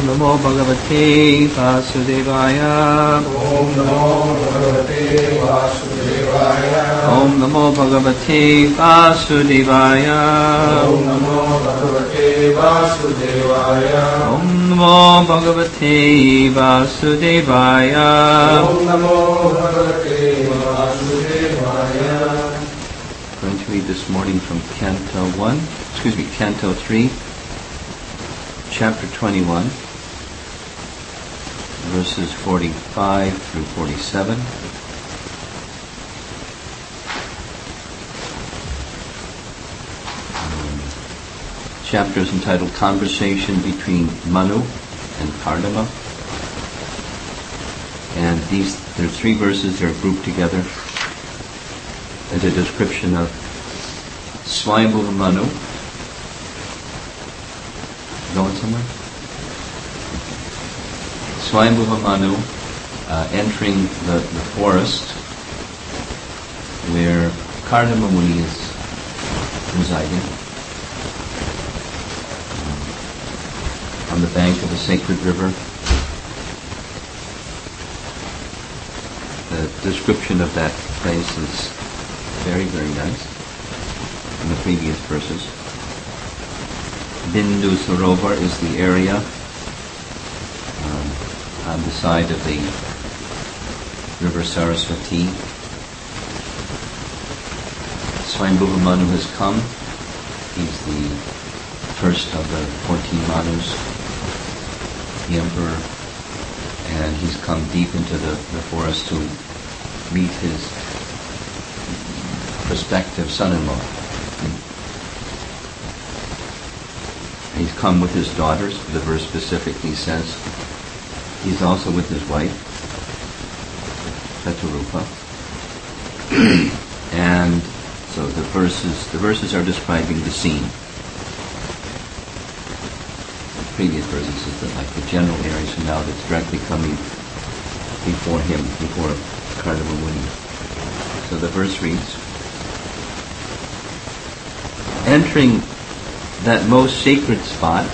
Namo Bhagavate Vasudevaya. Om Namo Bhagavate Vasudevaya. Om Namo Bhagavate Vasudevaya. Om Namo Bhagavate Vasudevaya. Om Namo Bhagavate Vasudevaya. Om Namo Bhagavate Vasudevaya. I'm going to read this morning from Canto 3, Chapter 21, verses 45 through 47. Chapter is entitled Conversation Between Manu and Kardama. And there are 3 verses that are grouped together as a description of Swayambhuva Manu. Going somewhere? Swayambhuva Manu entering the forest where Kardama Muni is residing on the bank of a sacred river. The description of that place is very, very nice in the previous verses. Bindu Sarovar is the area on the side of the river Saraswati. Swayambhuva Manu has come. He's the first of the 14 Manus, the emperor, and he's come deep into the forest to meet his prospective son-in-law. He's come with his daughters. The verse specifically says he's also with his wife, Shatarupa. And so the verses are describing the scene. The previous verses is like the general area, so now it's directly coming before him, before Kardama Muni. So the verse reads, entering that most sacred spot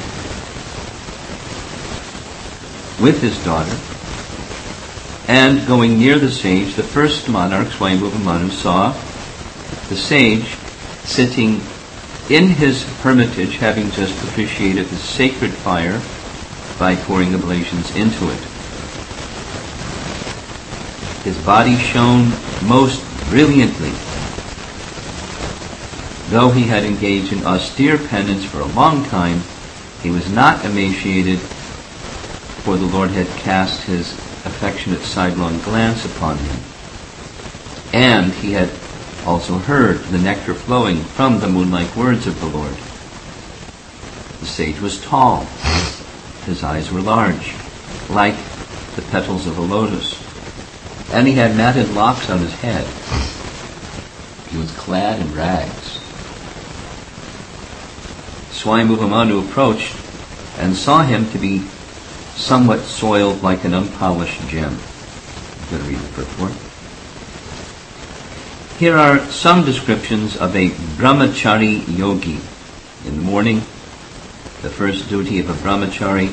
with his daughter and going near the sage, the first monarch, Swayambhuva Manu, saw the sage sitting in his hermitage, having just propitiated the sacred fire by pouring oblations into it. His body shone most brilliantly. Though he had engaged in austere penance for a long time, he was not emaciated, for the Lord had cast his affectionate sidelong glance upon him. And he had also heard the nectar flowing from the moonlike words of the Lord. The sage was tall. His eyes were large, like the petals of a lotus. And he had matted locks on his head. He was clad in rags. Swayambhuva Manu approached and saw him to be somewhat soiled like an unpolished gem. I'm going to read the purport. Here are some descriptions of a brahmachari yogi. In the morning, the first duty of a brahmachari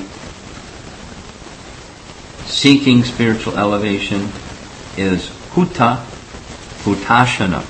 seeking spiritual elevation is hutashana,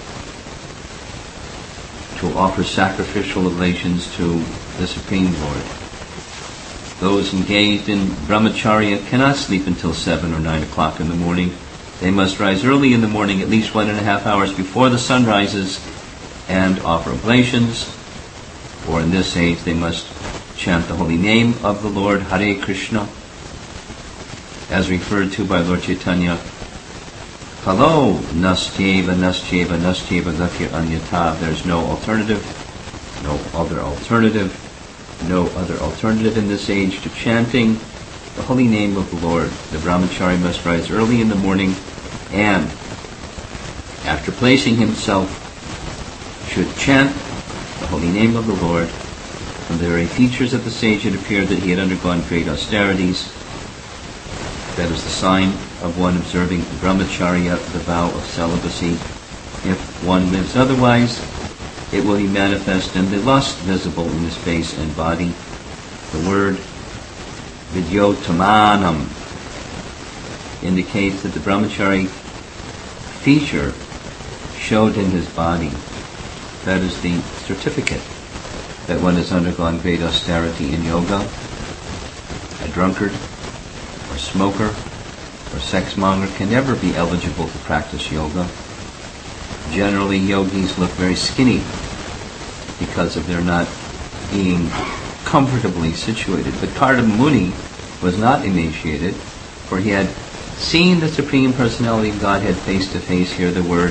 to offer sacrificial oblations to the Supreme Lord. Those engaged in brahmacharya cannot sleep until 7 or 9 o'clock in the morning. They must rise early in the morning, at least 1.5 hours before the sun rises, and offer oblations. For in this age they must chant the holy name of the Lord, Hare Krishna, as referred to by Lord Chaitanya. Kalo nastyeva nastyeva nastyeva gatir anyata. There's no other alternative in this age to chanting the holy name of the Lord. The brahmachari must rise early in the morning and, after placing himself, should chant the holy name of the Lord. From the very features of the sage it appeared that he had undergone great austerities. That is the sign of one observing brahmacharya, the vow of celibacy. If one lives otherwise, it will be manifest in the lust visible in his face and body. The word Vidyotamanam indicates that the brahmachari feature showed in his body. That is the certificate that one has undergone great austerity in yoga. A drunkard, or smoker, or sex monger can never be eligible to practice yoga. Generally, yogis look very skinny because of their not being comfortably situated. But Kardama Muni was not emaciated, for he had seen the Supreme Personality of Godhead face to face. Here the word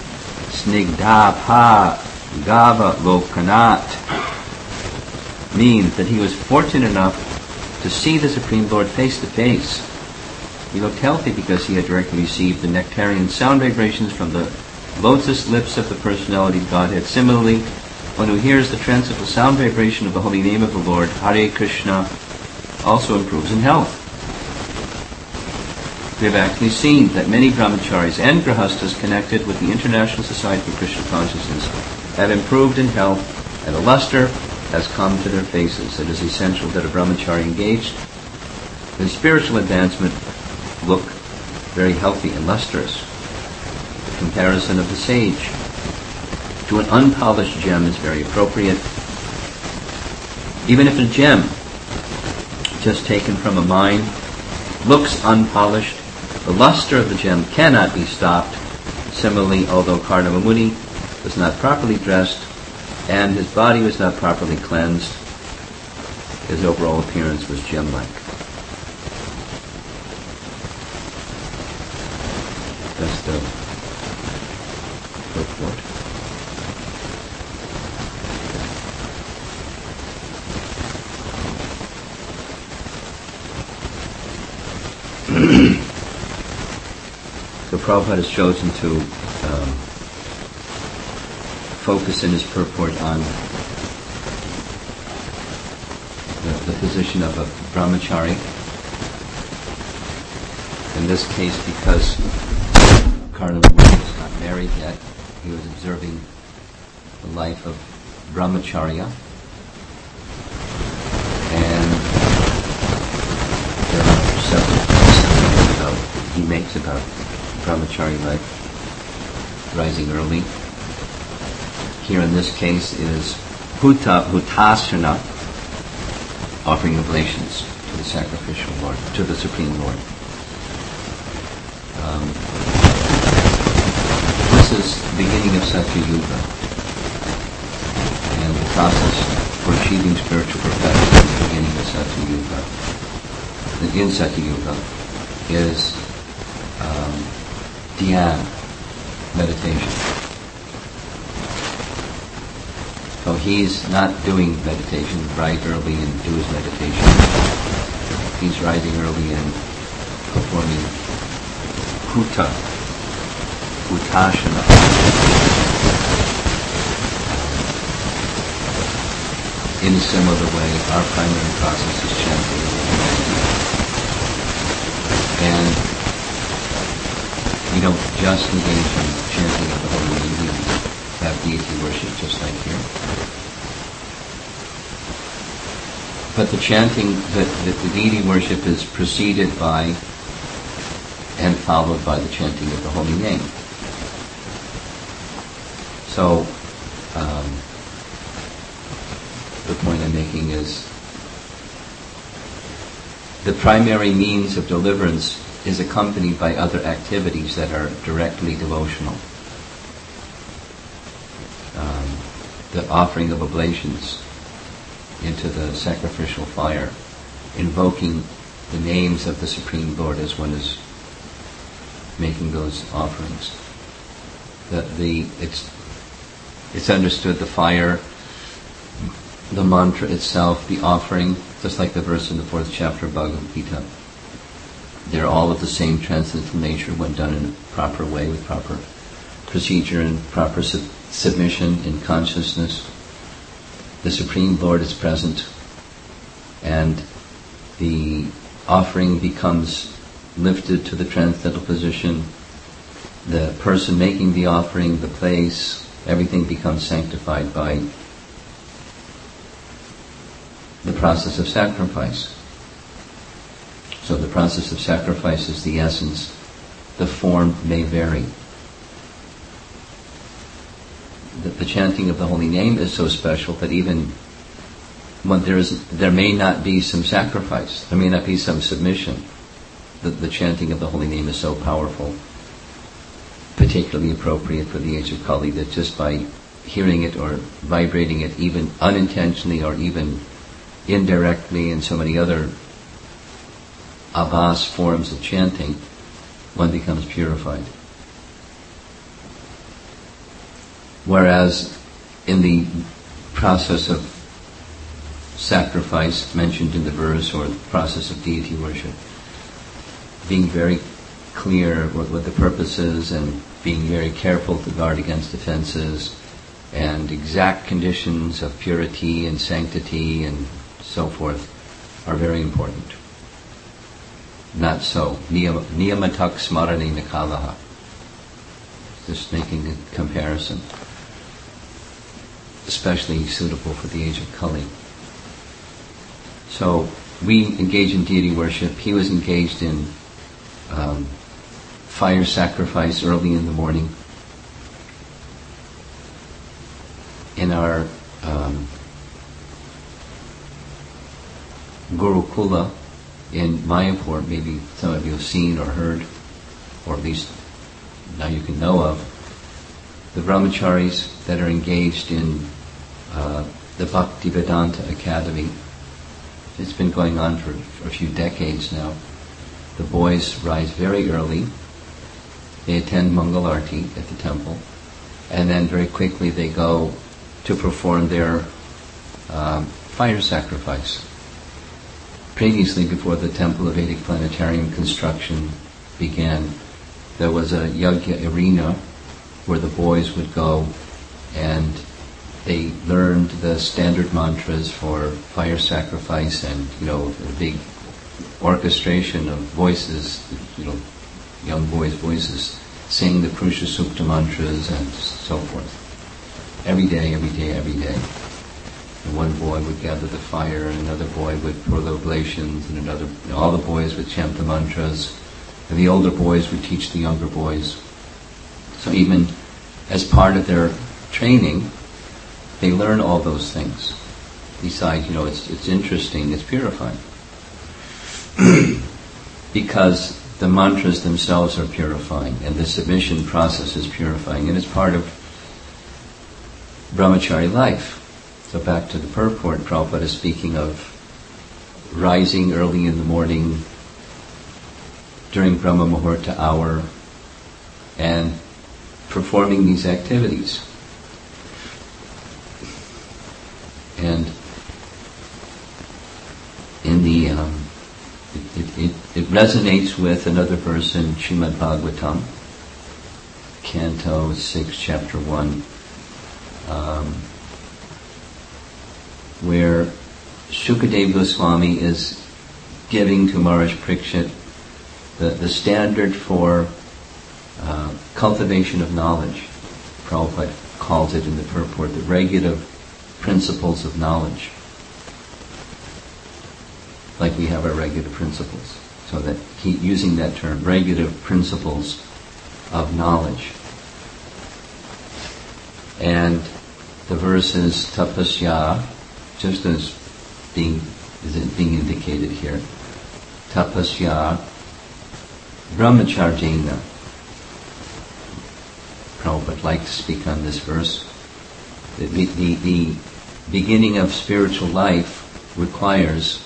snigdha gava lokanat means that he was fortunate enough to see the Supreme Lord face to face. He looked healthy because he had directly received the nectarian sound vibrations from the lotus lips of the Personality of Godhead. Similarly, one who hears the transcendental sound vibration of the holy name of the Lord, Hare Krishna, also improves in health. We have actually seen that many brahmacharis and grahastas connected with the International Society for Krishna Consciousness have improved in health, and a luster has come to their faces. It is essential that a brahmachari engaged in spiritual advancement look very healthy and lustrous. The comparison of the sage to an unpolished gem is very appropriate. Even if a gem just taken from a mine looks unpolished, the luster of the gem cannot be stopped. Similarly, although Kardama Muni was not properly dressed and his body was not properly cleansed, his overall appearance was gem-like. That's the purport. So Prabhupada has chosen to focus in his purport on the position of a brahmachari. In this case, because Kardama Muni was not married yet, he was observing the life of brahmacharya. And there are several points he makes about brahmachari life: rising early. Here in this case is hutasana, offering oblations to the sacrificial Lord, to the Supreme Lord. This is the beginning of Satya Yuga, and the process for achieving spiritual perfection at the beginning of Satya Yuga, in Satya Yuga, is dhyana, meditation. So he's not doing meditation, rise early and do his meditation. He's rising early and performing hutasana. In a similar way, our primary process is chanting. And we don't just engage in chanting of the holy name, we have deity worship just like here. But the chanting, the deity worship is preceded by and followed by the chanting of the holy name. So, the point I'm making is the primary means of deliverance is accompanied by other activities that are directly devotional. The offering of oblations into the sacrificial fire, invoking the names of the Supreme Lord as one is making those offerings. It's understood the fire, the mantra itself, the offering, just like the verse in the 4th chapter of Bhagavad Gita. They're all of the same transcendental nature when done in a proper way, with proper procedure and proper submission in consciousness. The Supreme Lord is present, and the offering becomes lifted to the transcendental position. The person making the offering, the place, everything becomes sanctified by the process of sacrifice. So the process of sacrifice is the essence. The form may vary. The chanting of the holy name is so special that even when there may not be some sacrifice, there may not be some submission, the chanting of the holy name is so powerful, particularly appropriate for the age of Kali, that just by hearing it or vibrating it, even unintentionally or even indirectly, and so many other abhas forms of chanting, one becomes purified. Whereas in the process of sacrifice mentioned in the verse, or the process of deity worship, being very clear what the purpose is and being very careful to guard against offenses, and exact conditions of purity and sanctity and so forth are very important. Not so. Niyamatak smarane nikalaha. Just making a comparison. Especially suitable for the age of Kali. So we engage in deity worship. He was engaged in fire sacrifice early in the morning. In our Gurukula in Mayapur, maybe some of you have seen or heard, or at least now you can know of, the brahmacharis that are engaged in the Bhaktivedanta Academy. It's been going on for a few decades now. The boys rise very early. They attend Mangal Arti at the temple, and then very quickly they go to perform their fire sacrifice. Previously, before the Temple of Vedic Planetarium construction began, there was a yajna arena where the boys would go and they learned the standard mantras for fire sacrifice, and a big orchestration of voices, young boys' voices, sing the Purusha Sukta mantras and so forth. Every day. And one boy would gather the fire, and another boy would pour the oblations, and all the boys would chant the mantras, and the older boys would teach the younger boys. So even as part of their training, they learn all those things. Besides, it's interesting, it's purifying. Because the mantras themselves are purifying, and the submission process is purifying, and it's part of brahmachari life. So back to the purport, Prabhupada is speaking of rising early in the morning during Brahma Muhurta hour and performing these activities. And in the it resonates with another verse in Srimad Bhagavatam, Canto 6, Chapter 1, where Shukadeva Goswami is giving to Maharaj Parikshit the standard for cultivation of knowledge. Prabhupada calls it in the purport the regulative principles of knowledge. Like we have our regulative principles. So that using that term, regulative principles of knowledge. And the verse is tapasya, just as being indicated here. Tapasya brahmacharjena. Prabhupada would like to speak on this verse. The beginning of spiritual life requires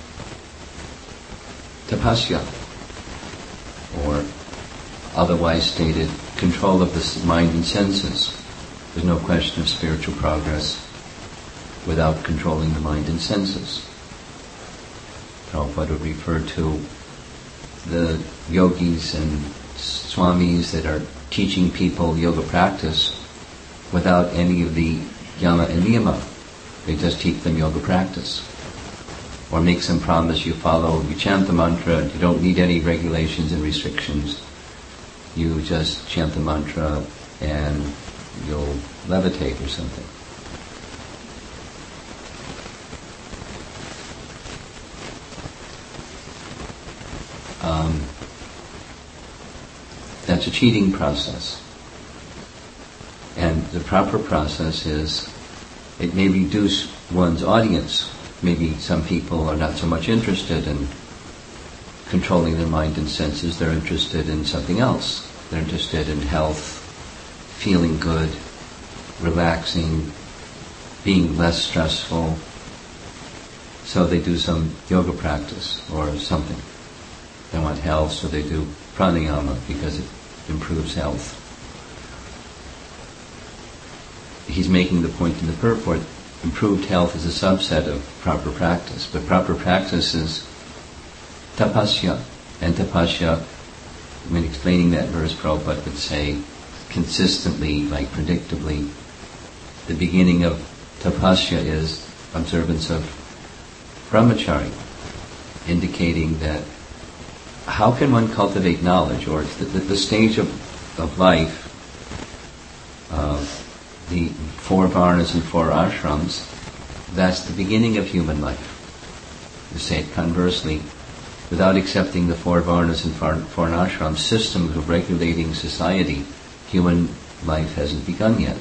tapasya, or otherwise stated, control of the mind and senses. There's no question of spiritual progress without controlling the mind and senses. Prabhupada would refer to the yogis and swamis that are teaching people yoga practice without any of the yama and niyama. They just teach them yoga practice. Or make some promise you follow, you chant the mantra, you don't need any regulations and restrictions. You just chant the mantra and you'll levitate or something. that's a cheating process. And the proper process is, it may reduce one's audience. Maybe some people are not so much interested in controlling their mind and senses. They're interested in something else. They're interested in health, feeling good, relaxing, being less stressful. So they do some yoga practice or something. They want health, so they do pranayama because it improves health. He's making the point in the purport, improved health is a subset of proper practice, but proper practice is tapasya. And tapasya, when explaining that verse, Prabhupada would say consistently, like predictably, the beginning of tapasya is observance of brahmachari, indicating that how can one cultivate knowledge, or the stage of life, the 4 varnas and 4 ashrams, that's the beginning of human life. To say it conversely, without accepting the 4 varnas and 4 ashrams system of regulating society, human life hasn't begun yet.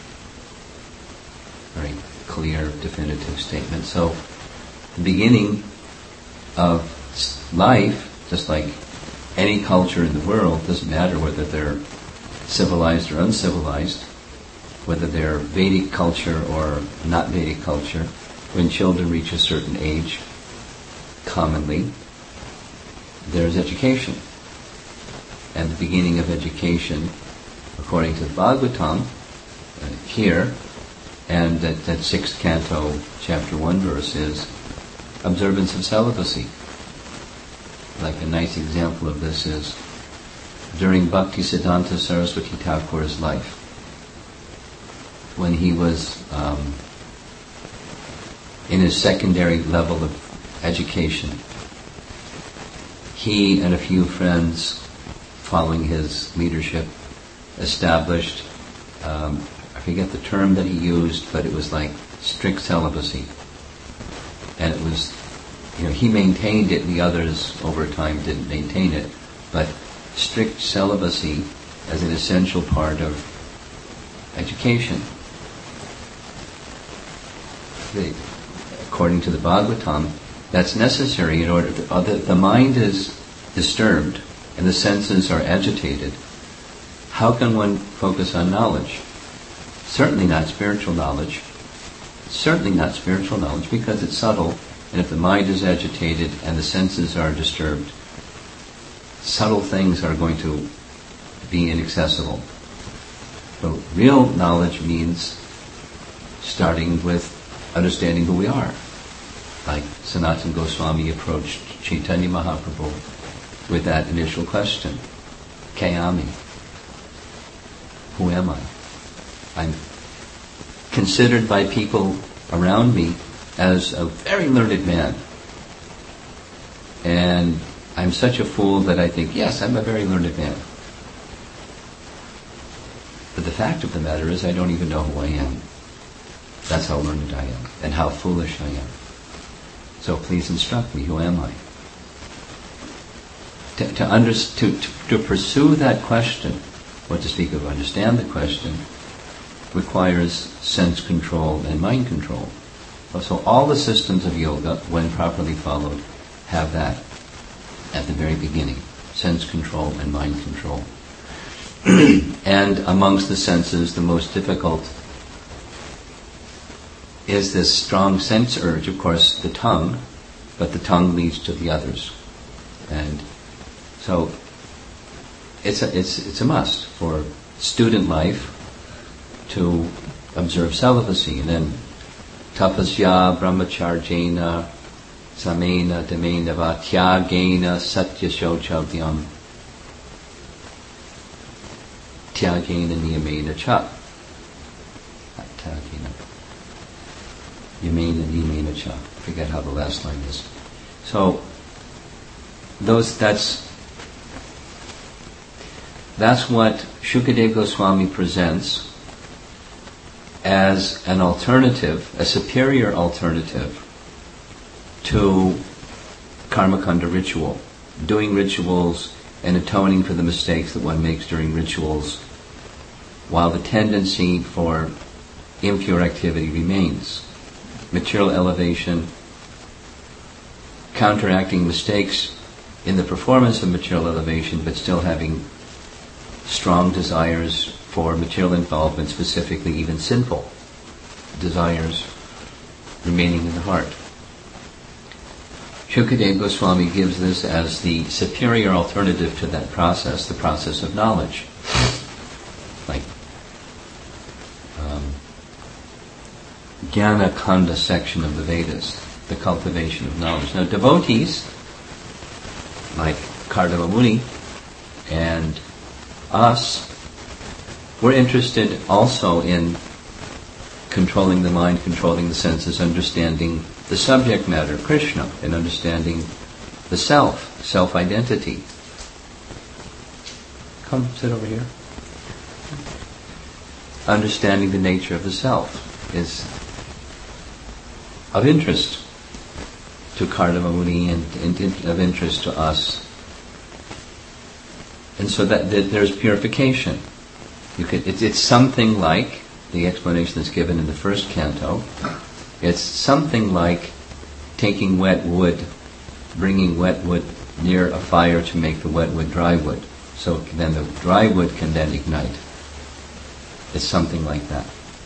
Very clear, definitive statement. So, the beginning of life, just like any culture in the world, doesn't matter whether they're civilized or uncivilized, whether they're Vedic culture or not Vedic culture, when children reach a certain age, commonly, there's education. And the beginning of education, according to the Bhagavatam, here, and that 6th canto, chapter 1 verse is observance of celibacy. Like a nice example of this is during Bhaktisiddhanta Saraswati Thakur's life, when he was in his secondary level of education, he and a few friends, following his leadership, established, I forget the term that he used, but it was like strict celibacy. And it was, he maintained it, the others over time didn't maintain it, but strict celibacy as an essential part of education. According to the Bhagavatam, that's necessary in order to, the mind is disturbed and the senses are agitated. How can one focus on knowledge? Certainly not spiritual knowledge. Certainly not spiritual knowledge, because it's subtle, and if the mind is agitated and the senses are disturbed, subtle things are going to be inaccessible. So real knowledge means starting with understanding who we are. Like Sanatana Goswami approached Chaitanya Mahaprabhu with that initial question, Kayami, who am I? I'm considered by people around me as a very learned man. And I'm such a fool that I think, yes, I'm a very learned man. But the fact of the matter is I don't even know who I am. That's how learned I am, and how foolish I am. So please instruct me, who am I? To pursue that question, or to speak of understand the question, requires sense control and mind control. So all the systems of yoga, when properly followed, have that at the very beginning. Sense control and mind control. And amongst the senses, the most difficult is this strong sense urge, of course, the tongue, but the tongue leads to the others. And so it's a must for student life to observe celibacy. And then tapasya brahmacharjena samena damena va tyagena satyashochavyam tyagena niyamena cha. Tyagena yamena niyamena cha. I forget how the last line is. So that's what Shukadeva Goswami presents as an alternative, a superior alternative to Karmakanda ritual. doing rituals and atoning for the mistakes that one makes during rituals, while the tendency for impure activity remains. Material elevation, counteracting mistakes in the performance of material elevation, but still having strong desires for material involvement, specifically even sinful desires remaining in the heart. Shukadeva Goswami gives this as the superior alternative to that process, the process of knowledge. Like Jnana Khanda section of the Vedas, the cultivation of knowledge. Now devotees, like Kardama Muni and us, we're interested also in controlling the mind, controlling the senses, understanding the subject matter, Krishna, and understanding the self, self-identity. Come, sit over here. Understanding the nature of the self is of interest to Kardama Muni and of interest to us. And so that there's purification. It's something like the explanation that's given in the first canto. It's something like taking wet wood, bringing wet wood near a fire to make the wet wood dry wood. So then the dry wood can then ignite. It's something like that.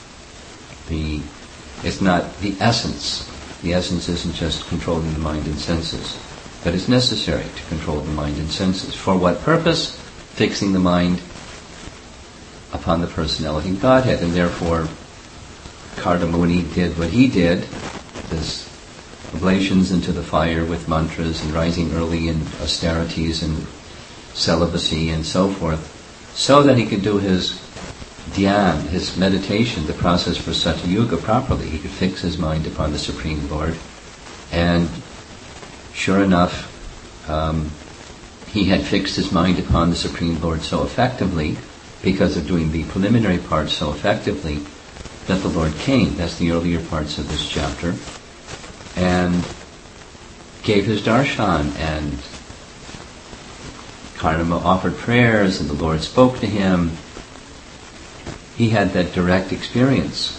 It's not the essence. The essence isn't just controlling the mind and senses, but it's necessary to control the mind and senses. For what purpose? Fixing the mind upon the personality of Godhead, and therefore Kardama Muni did what he did, this oblations into the fire with mantras and rising early in austerities and celibacy and so forth, so that he could do his dhyan, his meditation, the process for Satya Yuga properly. He could fix his mind upon the Supreme Lord, and sure enough, he had fixed his mind upon the Supreme Lord so effectively, because of doing the preliminary parts so effectively, that the Lord came. That's the earlier parts of this chapter, and gave his darshan, and Kardama offered prayers, and the Lord spoke to him. He had that direct experience.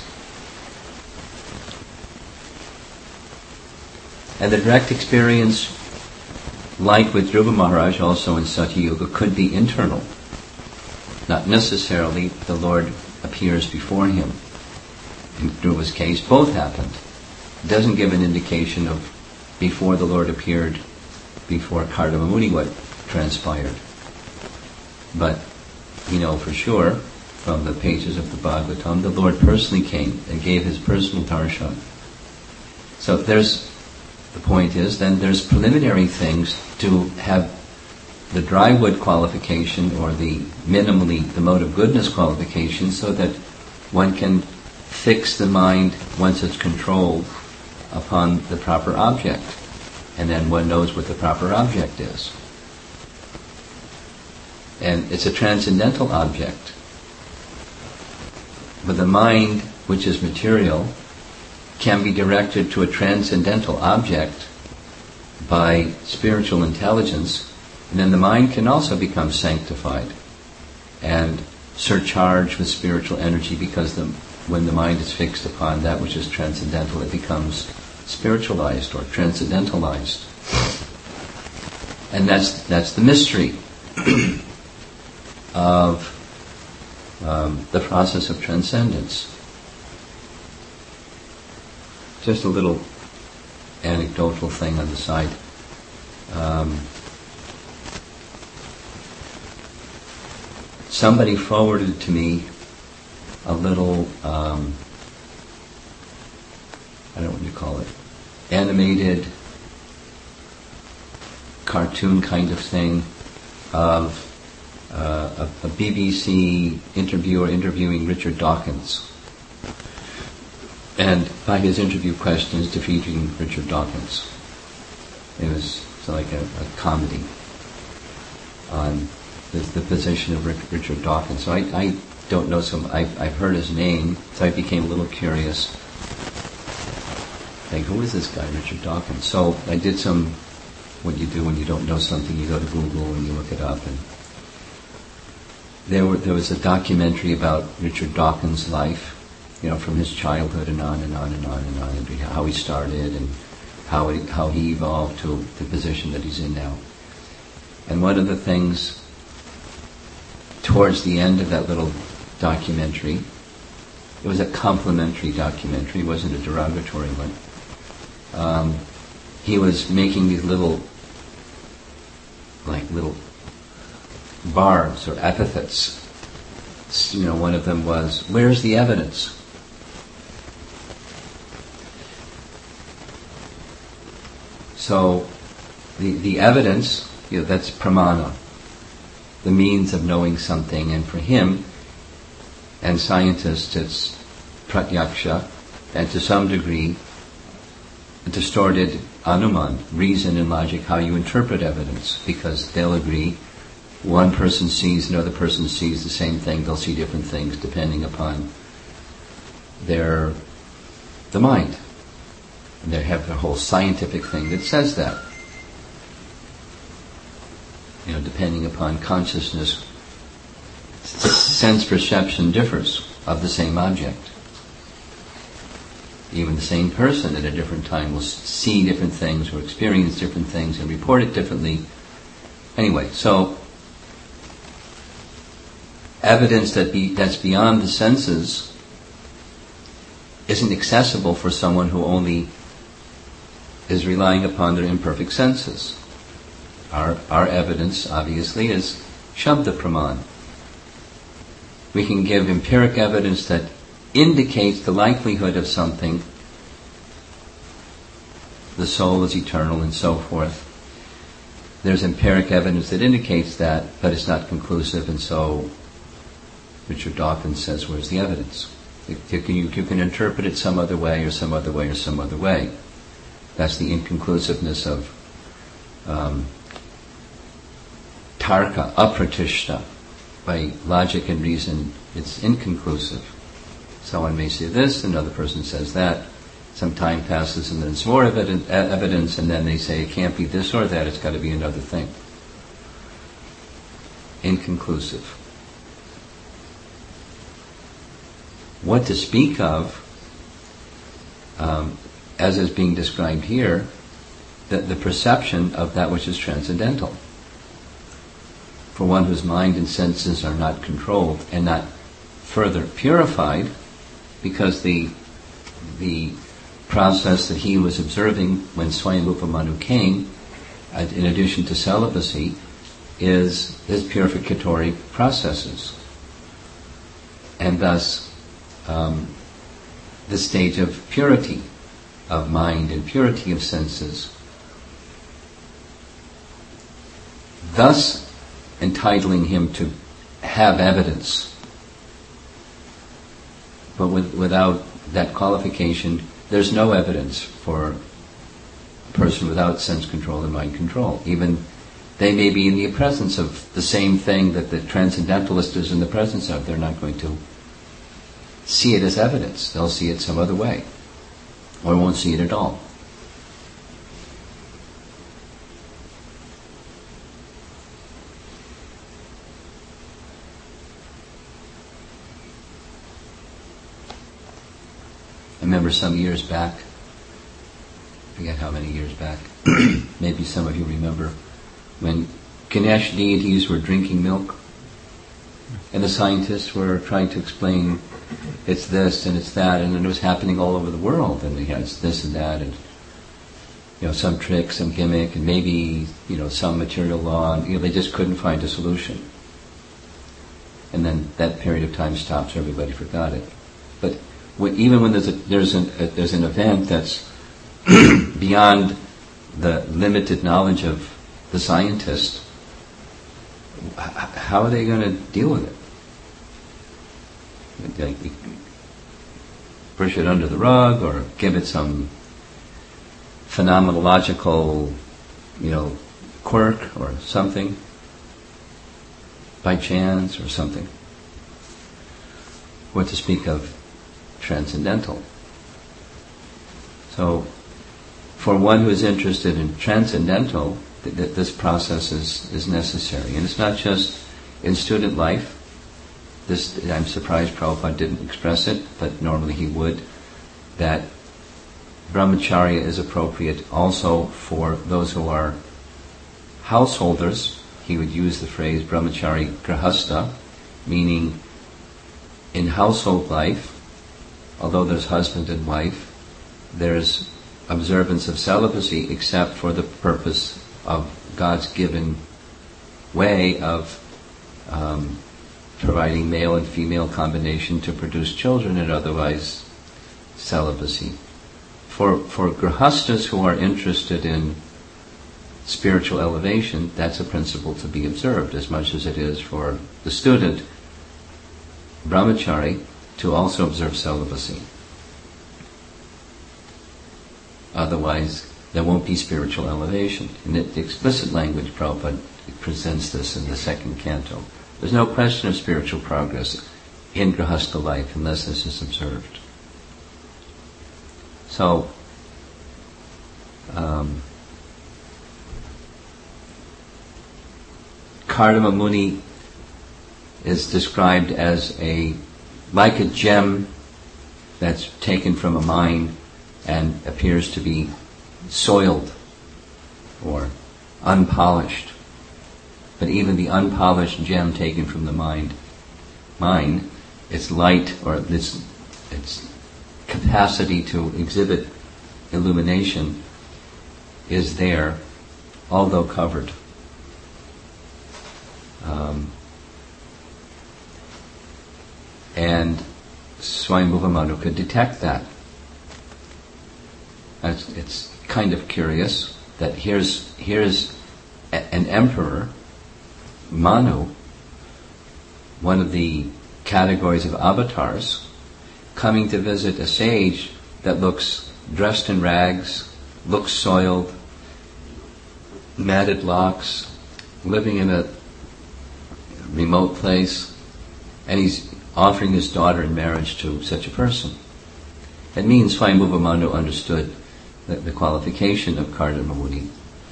And the direct experience, like with Dhruva Maharaj also in Satya Yuga, could be internal. Not necessarily the Lord appears before him. In Dhruva's case, both happened. It doesn't give an indication of before the Lord appeared, before Kardama Muni, what transpired. But we know for sure from the pages of the Bhagavatam, the Lord personally came and gave his personal darshan. So the point is, then there's preliminary things to have the dry wood qualification, or the mode of goodness qualification, so that one can fix the mind once it's controlled upon the proper object, and then one knows what the proper object is. And it's a transcendental object. But the mind, which is material, can be directed to a transcendental object by spiritual intelligence, and then the mind can also become sanctified and surcharged with spiritual energy, because when the mind is fixed upon that which is transcendental, it becomes spiritualized or transcendentalized. And that's the mystery of the process of transcendence. Just a little anecdotal thing on the side. Somebody forwarded to me a little, I don't know what you call it, animated cartoon kind of thing of a BBC interviewer interviewing Richard Dawkins, and by his interview questions defeating Richard Dawkins. It was like a comedy on the position of Richard Dawkins. So I don't know I've heard his name, so I became a little curious. Like, who is this guy, Richard Dawkins? So I did some what you do when you don't know something. You go to Google and you look it up. And there was a documentary about Richard Dawkins' life, from his childhood and on and on and on and on, and how he started and how he evolved to the position that he's in now. And one of the things towards the end of that little documentary, it was a complimentary documentary, it wasn't a derogatory one. He was making these little barbs or epithets. One of them was, "Where's the evidence?" So the evidence, that's pramana, the means of knowing something, and for him and scientists it's pratyaksha, and to some degree distorted anuman, reason and logic, how you interpret evidence, because they'll agree one person sees, another person sees the same thing, they'll see different things depending upon the mind. And they have the whole scientific thing that says that. Depending upon consciousness, sense perception differs of the same object. Even the same person at a different time will see different things or experience different things and report it differently. Anyway, so evidence that's beyond the senses isn't accessible for someone who only is relying upon their imperfect senses. Our evidence, obviously, is Shabda Praman. We can give empiric evidence that indicates the likelihood of something, the soul is eternal and so forth. There's empiric evidence that indicates that, but it's not conclusive, and so Richard Dawkins says, where's the evidence? You can interpret it some other way or some other way or some other way. That's the inconclusiveness of tarka, apratishta. By logic and reason, it's inconclusive. Someone may say this, another person says that. Some time passes and then it's more evidence, and then they say it can't be this or that, it's got to be another thing. Inconclusive. What to speak of, as is being described here, the perception of that which is transcendental. For one whose mind and senses are not controlled and not further purified, because the process that he was observing when Swayambhuva Manu came, in addition to celibacy, is his purificatory processes. And thus, the stage of purity of mind and purity of senses, thus entitling him to have evidence. But without that qualification, there's no evidence for a person without sense control and mind control. Even they may be in the presence of the same thing that the transcendentalist is in the presence of. They're not going to see it as evidence. They'll see it some other way, or won't see it at all. I remember some years back, I forget how many years back, maybe some of you remember, when Ganesh deities were drinking milk, and the scientists were trying to explain it's this and it's that, and it was happening all over the world, and they had this and that, and some trick, some gimmick, and maybe some material law, and they just couldn't find a solution. And then that period of time stopped, so everybody forgot it. But even when there's an event that's beyond the limited knowledge of the scientist, how are they going to deal with it? Like, push it under the rug, or give it some phenomenological, quirk or something, by chance or something. What to speak of transcendental. So, for one who is interested in transcendental, that this process is necessary. And it's not just in student life. I'm surprised Prabhupada didn't express it, but normally he would, that brahmacharya is appropriate also for those who are householders. He would use the phrase brahmachari grahastha, meaning in household life, although there's husband and wife, there's observance of celibacy except for the purpose of God's given way of providing male and female combination to produce children, and otherwise celibacy. For grahastas who are interested in spiritual elevation, that's a principle to be observed as much as it is for the student brahmachari to also observe celibacy. Otherwise, there won't be spiritual elevation. In the explicit language, Prabhupada presents this in the second canto. There's no question of spiritual progress in grahastha life unless this is observed. So, Kardama Muni is described as like a gem that's taken from a mine and appears to be soiled or unpolished. But even the unpolished gem taken from the mine, its light or its capacity to exhibit illumination is there, although covered. And Swayambhuva Manu could detect that. It's kind of curious that here's an emperor, Manu, one of the categories of avatars, coming to visit a sage that looks dressed in rags, looks soiled, matted locks, living in a remote place, and he's offering his daughter in marriage to such a person. It means Swayambhuva Manu understood the qualification of Kardama Muni.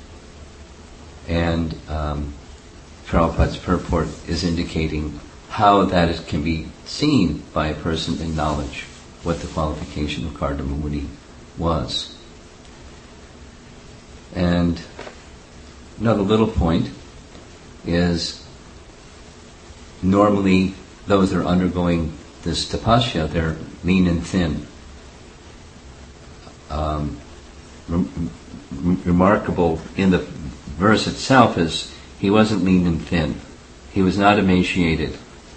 And Prabhupada's purport is indicating how that can be seen by a person in knowledge, what the qualification of Kardama Muni was. And another little point is normally those that are undergoing this tapasya, they're lean and thin. Remarkable in the verse itself is he wasn't lean and thin. He was not emaciated.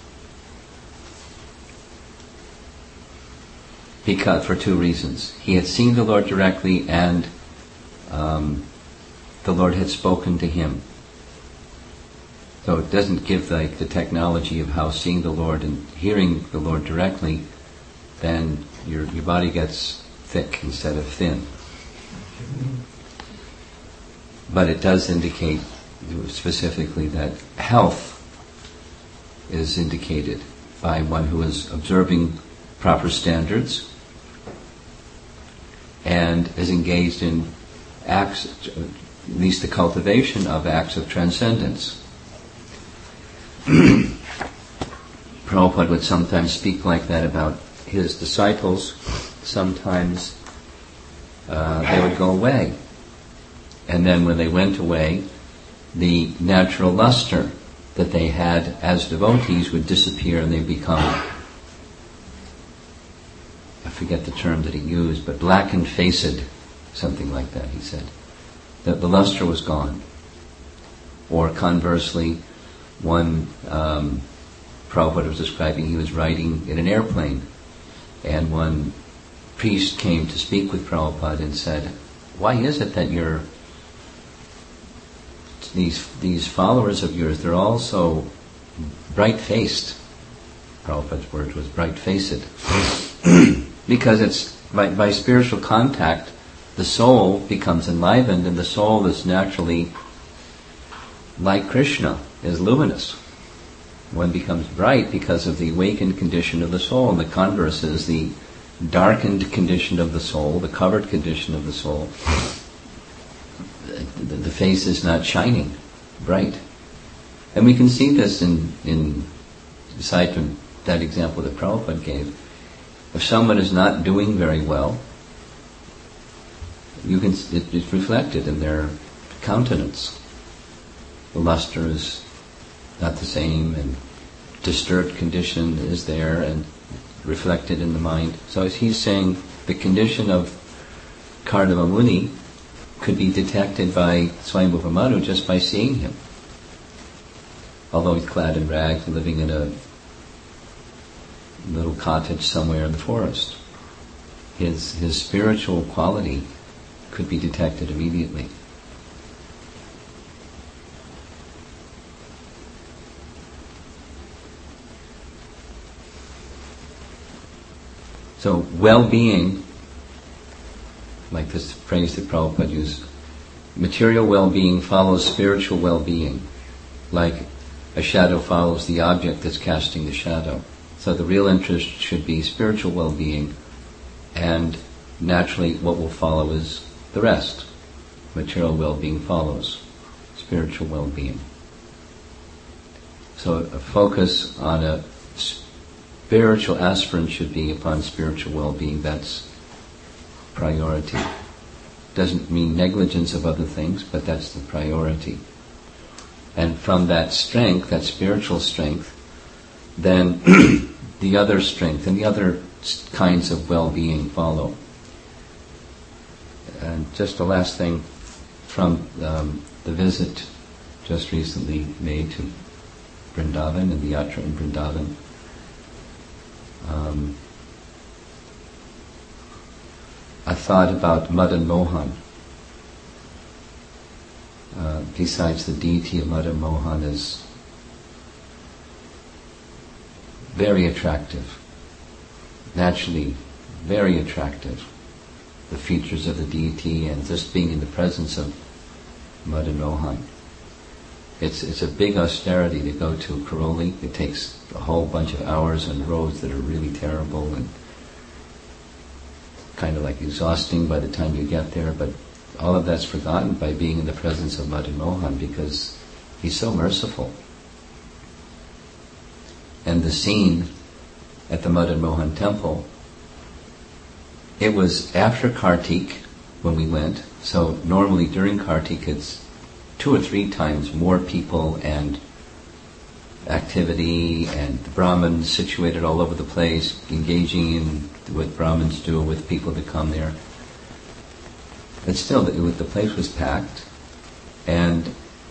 Because for two reasons. He had seen the Lord directly, and the Lord had spoken to him. So it doesn't give the technology of how seeing the Lord and hearing the Lord directly, then your body gets thick instead of thin. But it does indicate specifically that health is indicated by one who is observing proper standards and is engaged in acts, at least the cultivation of acts of transcendence. Prabhupada would sometimes speak like that about his disciples. Sometimes they would go away. And then when they went away, the natural luster that they had as devotees would disappear, and they become, I forget the term that he used, but blackened-faced, something like that, he said. That the luster was gone. Or conversely, one Prabhupada was describing, he was riding in an airplane, and one priest came to speak with Prabhupada and said, "Why is it that these followers of yours, they're all so bright-faced?" Prabhupada's word was bright-faced. Because it's by spiritual contact, the soul becomes enlivened, and the soul is naturally like Krishna, is luminous. One becomes bright because of the awakened condition of the soul, and the converse is the darkened condition of the soul, the covered condition of the soul. the face is not shining bright. And we can see this in aside from that example that Prabhupada gave. If someone is not doing very well, it's reflected in their countenance. The luster is not the same, and disturbed condition is there and reflected in the mind. So as he's saying, the condition of Kardama Muni could be detected by Swayambhuva Madhu just by seeing him. Although he's clad in rags and living in a little cottage somewhere in the forest, his spiritual quality could be detected immediately. So well-being, like this phrase that Prabhupada used, material well-being follows spiritual well-being, like a shadow follows the object that's casting the shadow. So the real interest should be spiritual well-being, and naturally what will follow is the rest. Material well-being follows spiritual well-being. So a focus on a spiritual aspirant should be upon spiritual well-being. That's priority. Doesn't mean negligence of other things, but that's the priority. And from that strength, that spiritual strength, then the other strength and the other kinds of well-being follow. And just the last thing from the visit just recently made to Vrindavan and the yatra in Vrindavan. I thought about Madan Mohan. Besides the deity of Madan Mohan is very attractive, naturally very attractive. The features of the deity and just being in the presence of Madan Mohan. It's a big austerity to go to Karoli. It takes a whole bunch of hours on roads that are really terrible and kind of like exhausting by the time you get there, but all of that's forgotten by being in the presence of Madan Mohan, because he's so merciful. And the scene at the Madan Mohan temple, it was after Kartik when we went, so normally during Kartik it's 2 or 3 times more people and activity, and the Brahmins situated all over the place, engaging in what Brahmins do with people that come there. But still, the place was packed, and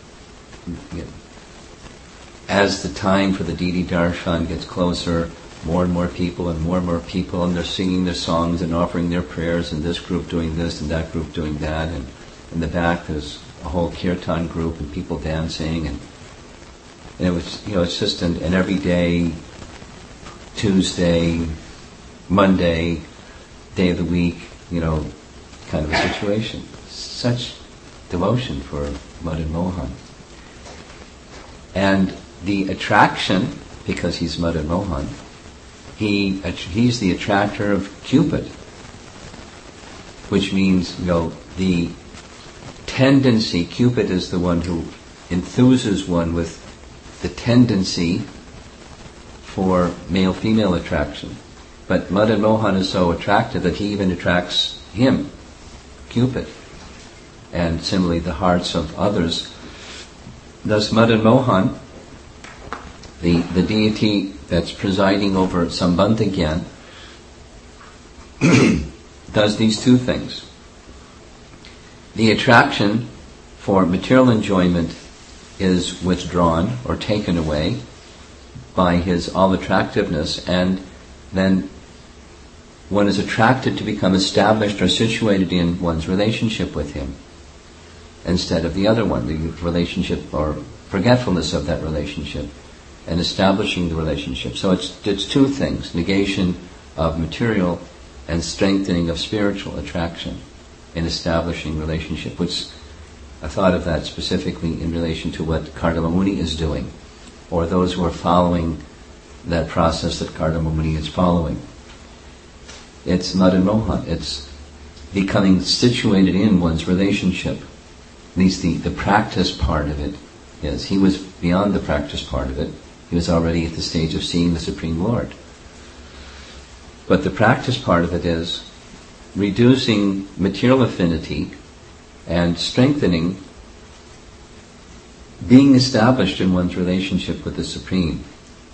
as the time for the Didi Darshan gets closer, more and more people, and they're singing their songs and offering their prayers, and this group doing this and that group doing that, and in the back there's a whole kirtan group and people dancing, and it was, it's just an every day, Tuesday, Monday, day of the week, kind of a situation. Such devotion for Madan Mohan. And the attraction, because he's Madan Mohan, he's the attractor of Cupid, which means, the tendency, Cupid is the one who enthuses one with the tendency for male-female attraction. But Madan Mohan is so attractive that he even attracts him, Cupid, and similarly the hearts of others. Thus Madan Mohan, the deity that's presiding over Sambandha Gyan, does these 2 things. The attraction for material enjoyment is withdrawn or taken away by his all-attractiveness, and then one is attracted to become established or situated in one's relationship with him, instead of the other one, the relationship or forgetfulness of that relationship, and establishing the relationship. So it's 2 things, negation of material and strengthening of spiritual attraction in establishing relationship, which I thought of that specifically in relation to what Kardama Muni is doing, or those who are following that process that Kardama Muni is following. It's Madan Mohan. It's becoming situated in one's relationship At least the practice part of it is. He was beyond the practice part of it. He was already at the stage of seeing the Supreme Lord. But the practice part of it is reducing material affinity and strengthening, being established in one's relationship with the Supreme,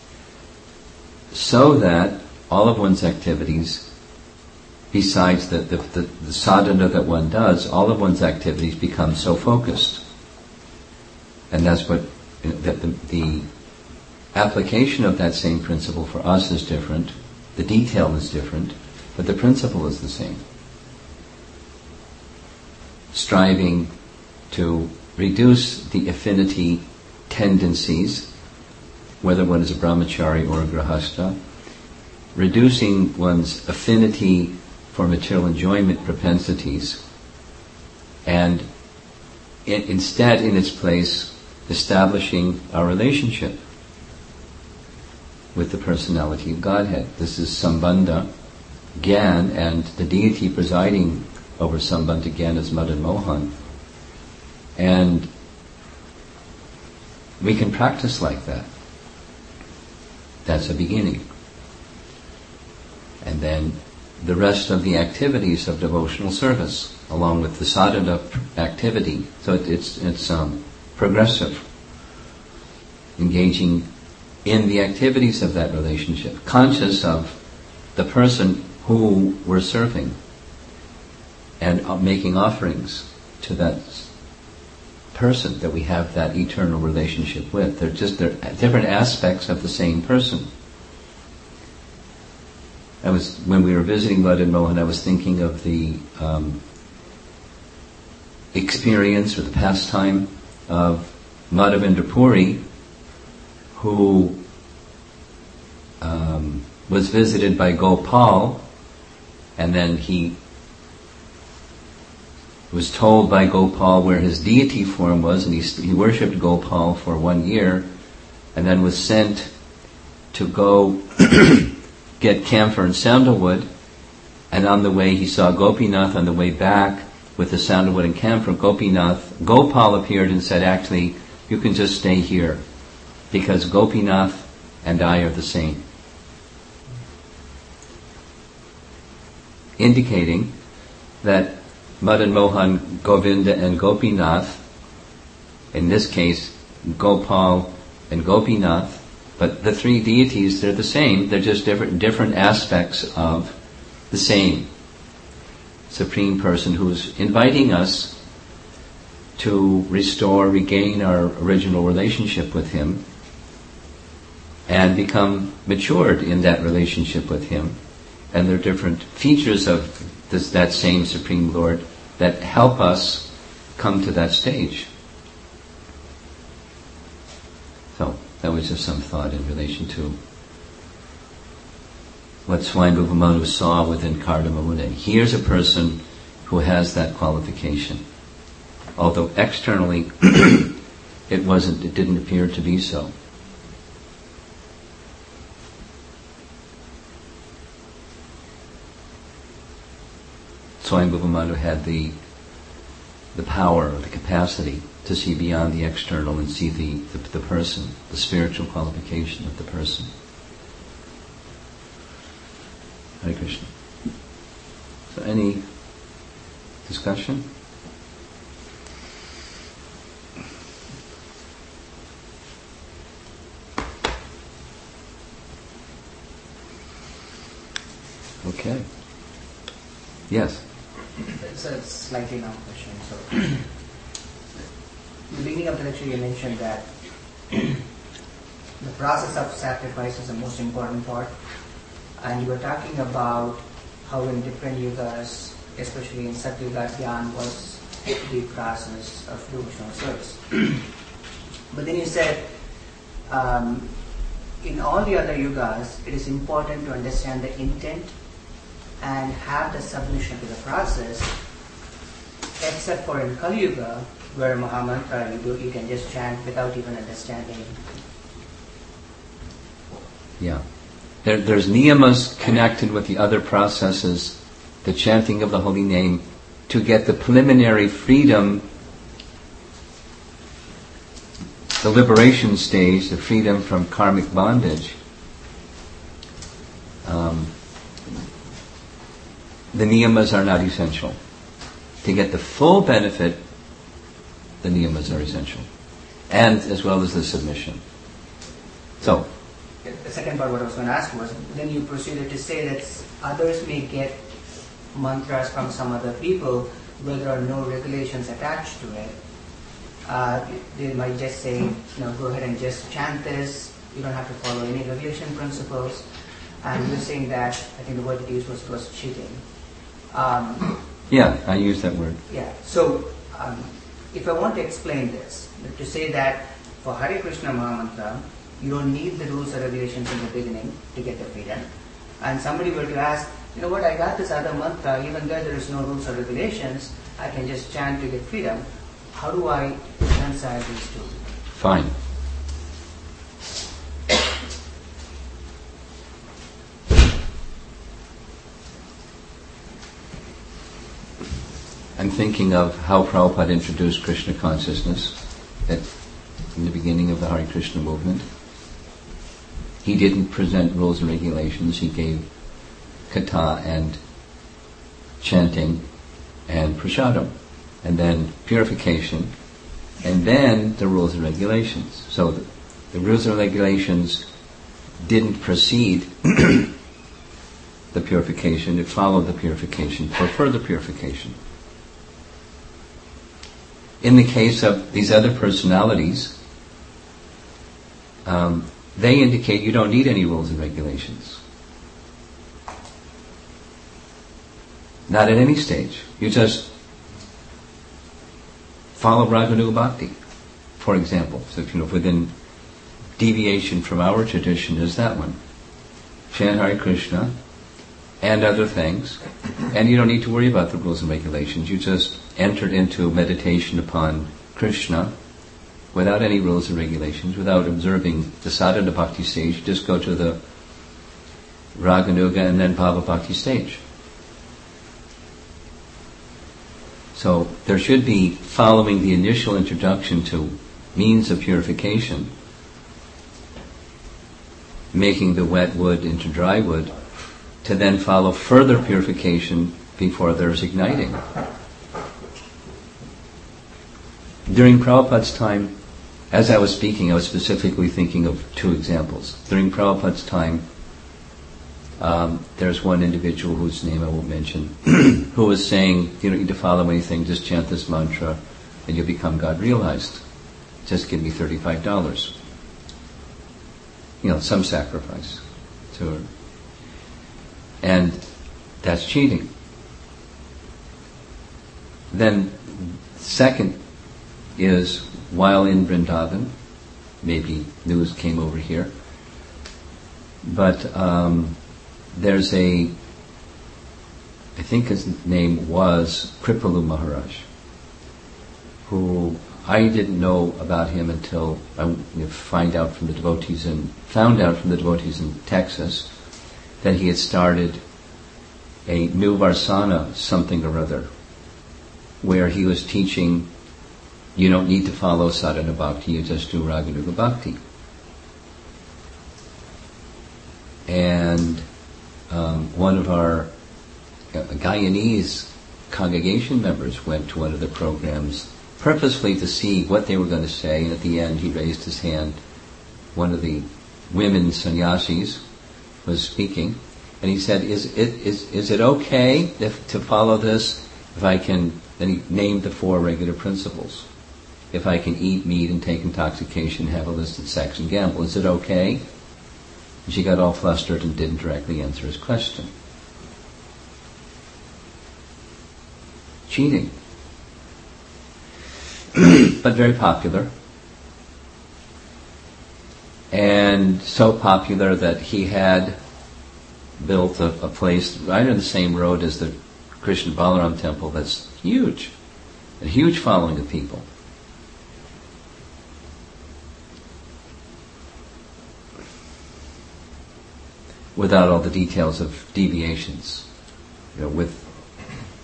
so that all of one's activities, besides the sadhana that one does, all of one's activities become so focused. And that's what the application of that same principle for us is different. The detail is different, but the principle is the same. Striving to reduce the affinity tendencies, whether one is a brahmachari or a grahastha, reducing one's affinity for material enjoyment propensities, and instead, in its place, establishing our relationship with the personality of Godhead. This is Sambandha Gyan, and the deity presiding over Sambandha Gyan is Madan Mohan. And we can practice like that. That's a beginning. And then the rest of the activities of devotional service, along with the sadhana activity. So it's progressive. Engaging in the activities of that relationship, conscious of the person who we're serving, and making offerings to that person that we have that eternal relationship with. They're different aspects of the same person. When we were visiting Madan Mohan, I was thinking of the experience or the pastime of Madhavendra Puri, who was visited by Gopal, and then he was told by Gopal where his deity form was, and he worshipped Gopal for 1 year, and then was sent to go get camphor and sandalwood, and on the way he saw Gopinath on the way back with the sandalwood and camphor. Gopal appeared and said, actually, you can just stay here, because Gopinath and I are the same. Indicating that Madan Mohan, Govinda and Gopinath, in this case Gopal and Gopinath, but the three deities, they're the same, they're just different aspects of the same Supreme Person who's inviting us to regain our original relationship with Him and become matured in that relationship with Him. And there are different features of that same Supreme Lord that help us come to that stage. So, that was just some thought in relation to what Swayambhuva Manu saw within Kardama Muni. Here's a person who has that qualification. Although externally it didn't appear to be so. Swayambhuva Manu had the power, the capacity to see beyond the external and see the person, the spiritual qualification of the person. Hare Krishna. So any discussion? Okay. Yes. It's a slightly long question. So, in the beginning of the lecture, you mentioned that the process of sacrifice is the most important part, and you were talking about how in different yugas, especially in Satyuga, Dhyan was the process of devotional service. But then you said, in all the other yugas, it is important to understand the intent and have the submission to the process, except for in Kali Yuga, where Mahamantra you can just chant without even understanding. Yeah. There's niyamas connected with the other processes, the chanting of the holy name, to get the preliminary freedom the liberation stage, the freedom from karmic bondage, the niyamas are not essential. To get the full benefit, the niyamas are essential, and as well as the submission. So, the second part what I was going to ask was, then you proceeded to say that others may get mantras from some other people where there are no regulations attached to it. They might just say, go ahead and just chant this, you don't have to follow any regulation principles. And you're saying that, I think the word you used was cheating. Yeah, I use that word. Yeah, so if I want to explain this, to say that for Hare Krishna Mahamantra, you don't need the rules or regulations in the beginning to get the freedom. And somebody were to ask, you know what, I got this other mantra, even though there is no rules or regulations, I can just chant to get freedom. How do I reconcile these two? Fine. I'm thinking of how Prabhupada introduced Krishna consciousness in the beginning of the Hare Krishna movement. He didn't present rules and regulations. He gave katha and chanting and prasadam, and then purification, and then the rules and regulations. So the rules and regulations didn't precede the purification. It followed the purification for further purification. In the case of these other personalities, they indicate you don't need any rules and regulations. Not at any stage. You just follow Raganuga Bhakti, for example. So within deviation from our tradition is that one. Chant Hare Krishna and other things, and you don't need to worry about the rules and regulations. You just entered into meditation upon Krishna without any rules and regulations, without observing the sadhana bhakti stage. You just go to the Raganuga and then Bhava Bhakti stage. So there should be, following the initial introduction to means of purification, making the wet wood into dry wood, to then follow further purification before there's igniting. During Prabhupada's time, as I was speaking, I was specifically thinking of two examples. During Prabhupada's time, there's one individual whose name I won't mention, who was saying, you don't need to follow anything, just chant this mantra and you'll become God realized. Just give me $35. Some sacrifice to her. And that's cheating. Then, second is, while in Vrindavan, maybe news came over here, but there's I think his name was Kripalu Maharaj, who I didn't know about him until I found out from the devotees in Texas that he had started a new Varsana something or other, where he was teaching you don't need to follow sadhana bhakti, you just do Raganuga Bhakti. And one of our Guyanese congregation members went to one of the programs purposely to see what they were going to say, and at the end he raised his hand. One of the women sannyasis was speaking, and he said, is it okay to follow this if I can, then he named the 4 regular principles. If I can eat meat and take intoxication, have illicit sex and gamble, is it okay? And she got all flustered and didn't directly answer his question. Cheating. But very popular. And so popular that he had built a place right on the same road as the Krishna Balaram temple that's huge. A huge following of people. Without all the details of deviations, with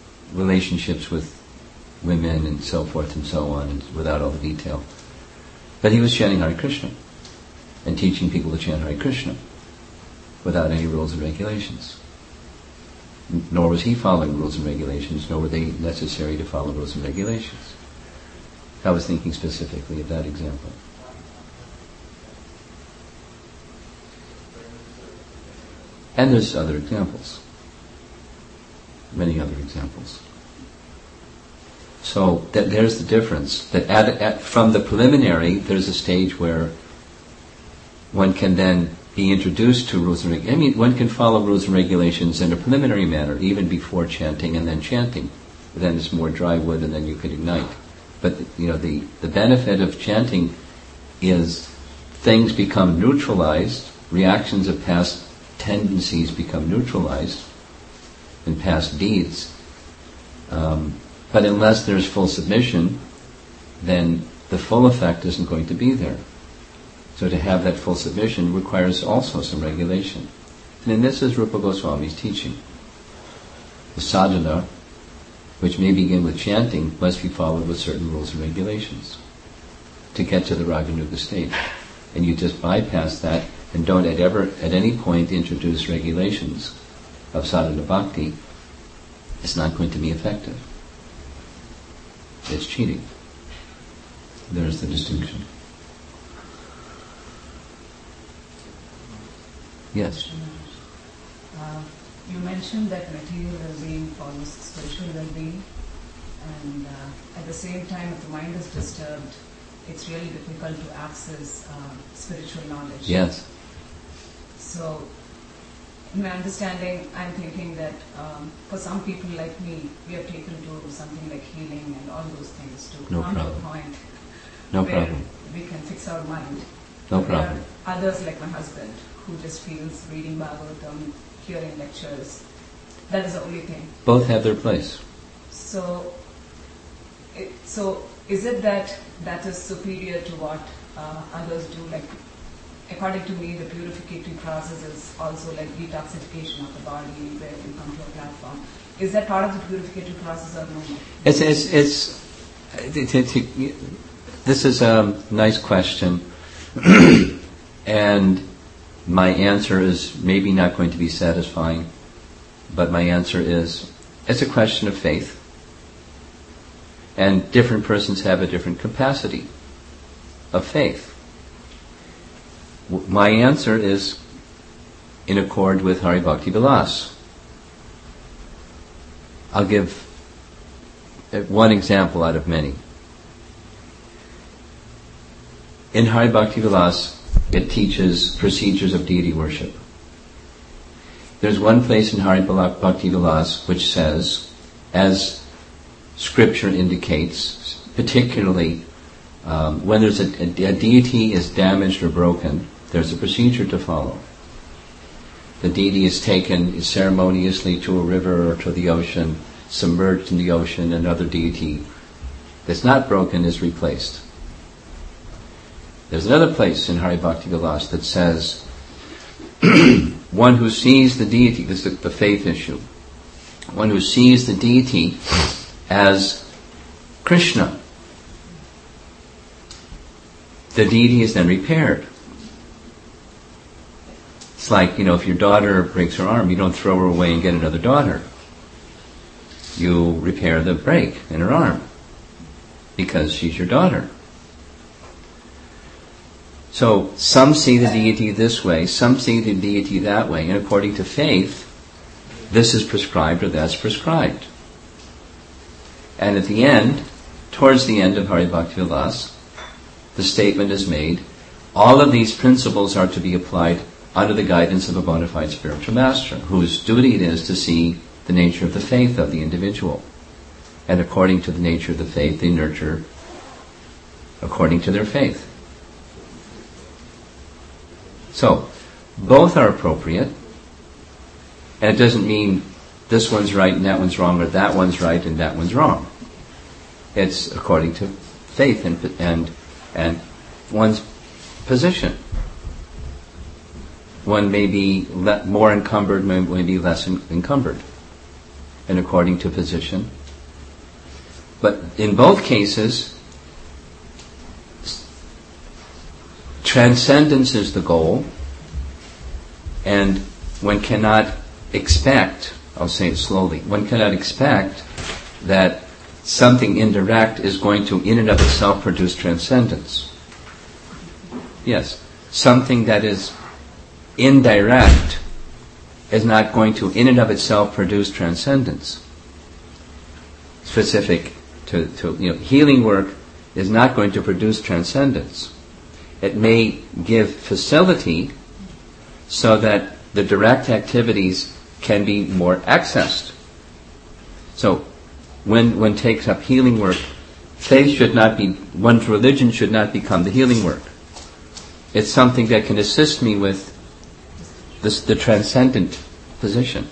relationships with women and so forth and so on, and without all the detail. But he was chanting Hare Krishna and teaching people to chant Hare Krishna without any rules and regulations. Nor was he following rules and regulations, nor were they necessary to follow rules and regulations. I was thinking specifically of that example. And there's other examples. Many other examples. So there's the difference. That from the preliminary, there's a stage where one can then be introduced to rules and regulations. I mean, one can follow rules and regulations in a preliminary manner, even before chanting and then chanting. Then it's more dry wood, and then you could ignite. But the benefit of chanting is things become neutralized, reactions of past tendencies become neutralized, and past deeds. But unless there's full submission, then the full effect isn't going to be there. So to have that full submission requires also some regulation. And this is Rupa Goswami's teaching. The sadhana, which may begin with chanting, must be followed with certain rules and regulations to get to the Raganuga state. And you just bypass that and don't at any point introduce regulations of sadhana bhakti. It's not going to be effective. It's cheating. There's the distinction. Yes. You mentioned that material well-being follows spiritual well-being, and at the same time, if the mind is disturbed, it's really difficult to access spiritual knowledge. Yes. So, in my understanding, I'm thinking that for some people like me, we have taken to something like healing and all those things to come to a point where we can fix our mind. No There problem. are others like my husband who just feels reading Bhagavatam, hearing lectures, that is the only thing. Both have their place. So is it that is superior to what others do? Like, according to me, the purificatory process is also like detoxification of the body, where you come to a platform. Is that part of the purificatory process or no? This is a nice question, and my answer is maybe not going to be satisfying, but my answer is, it's a question of faith. And different persons have a different capacity of faith. My answer is in accord with Hari Bhakti Vilas. I'll give one example out of many. In Hari Bhakti Vilas, it teaches procedures of deity worship. There's one place in Hari Bhakti Vilas which says, as Scripture indicates, particularly when there's a deity is damaged or broken, there's a procedure to follow. The deity is taken ceremoniously to a river or to the ocean, submerged in the ocean, another deity that's not broken is replaced. There's another place in Hari Bhakti Vilas that says, one who sees the deity, this is the faith issue, one who sees the deity as Krishna, the deity is then repaired. It's like, if your daughter breaks her arm, you don't throw her away and get another daughter. You repair the break in her arm because she's your daughter. So some see the deity this way, some see the deity that way, and according to faith, this is prescribed or that's prescribed. And at the end, towards the end of Hari Bhakti Vilas, the statement is made, all of these principles are to be applied under the guidance of a bona fide spiritual master, whose duty it is to see the nature of the faith of the individual. And according to the nature of the faith, they nurture according to their faith. So, both are appropriate, and it doesn't mean this one's right and that one's wrong, or that one's right and that one's wrong. It's according to faith and one's position. One may be more encumbered, may be less encumbered, and according to position. But in both cases, transcendence is the goal, and one cannot expect, I'll say it slowly, one cannot expect that something indirect is going to in and of itself produce transcendence. Yes, something that is indirect is not going to in and of itself produce transcendence. Specific to healing work is not going to produce transcendence. It may give facility so that the direct activities can be more accessed. So when one takes up healing work, faith should not be, one's religion should not become the healing work. It's something that can assist me with the transcendent position.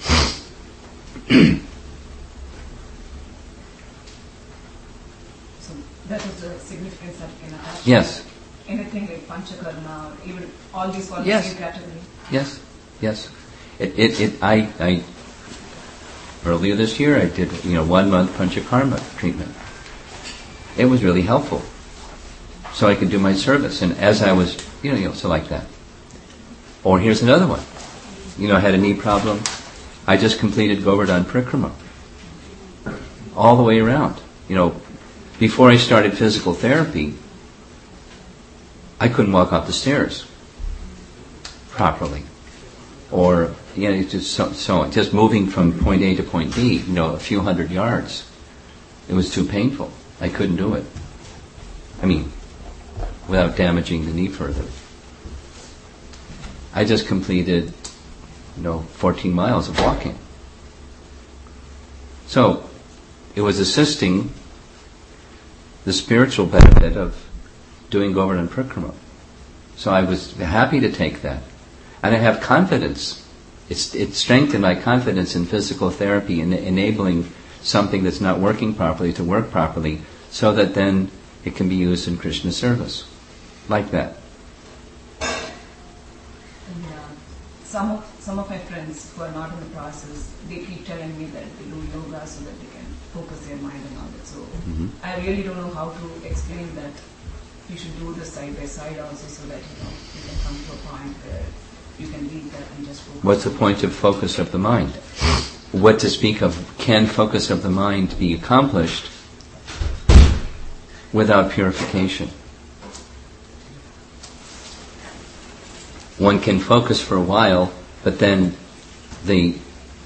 So that is the significance that can attach. Yes. Anything like panchakarma, even all these qualities Yes. category. Yes. Yes. I earlier this year I did 1 month panchakarma treatment. It was really helpful, so I could do my service. And as I was so like that. Or here's another one. I had a knee problem. I just completed Govardhan Parikrama all the way around. Before I started physical therapy, I couldn't walk up the stairs properly, or it's just just moving from point A to point B, a few hundred yards. It was too painful. I couldn't do it. Without damaging the knee further. I just completed 14 miles of walking. So it was assisting the spiritual benefit of doing Govardhan Parikrama. So I was happy to take that. And I have confidence. It strengthened my confidence in physical therapy and enabling something that's not working properly to work properly, so that then it can be used in Krishna service. Like that. Some of my friends who are not in the process, they keep telling me that they do yoga so that they can focus their mind and all that. So I really don't know how to explain that you should do this side by side also, so that you can come to a point where you can leave that and just focus. What's the point of focus of the mind? What to speak of, can focus of the mind be accomplished without purification? One can focus for a while, but then the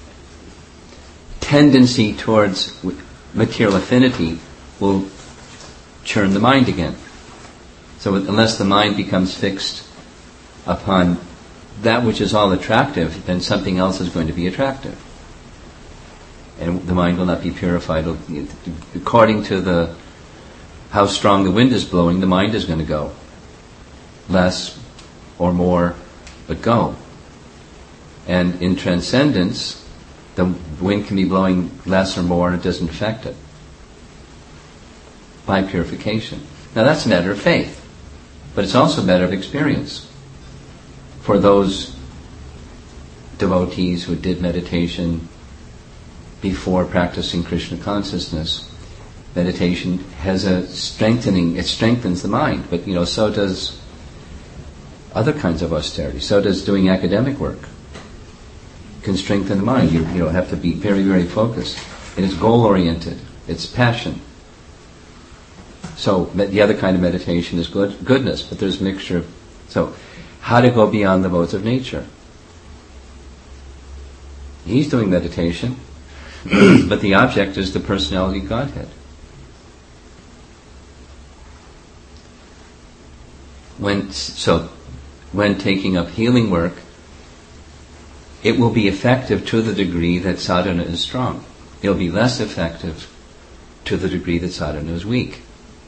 tendency towards material affinity will churn the mind again. So unless the mind becomes fixed upon that which is all attractive, then something else is going to be attractive. And the mind will not be purified. According to how strong the wind is blowing, the mind is going to go. Less or more, but go. And in transcendence, the wind can be blowing less or more, and it doesn't affect it. By purification. Now that's a matter of faith, but it's also a matter of experience. For those devotees who did meditation before practicing Krishna consciousness, meditation has a strengthening, it strengthens the mind, but so does other kinds of austerity. So does doing academic work. Can strengthen the mind. You have to be very, very focused. And it's goal-oriented. It's passion. So the other kind of meditation is goodness, but there's a mixture of... So, how to go beyond the modes of nature. He's doing meditation, but the object is the personality of Godhead. When taking up healing work, it will be effective to the degree that sadhana is strong. It will be less effective to the degree that sadhana is weak.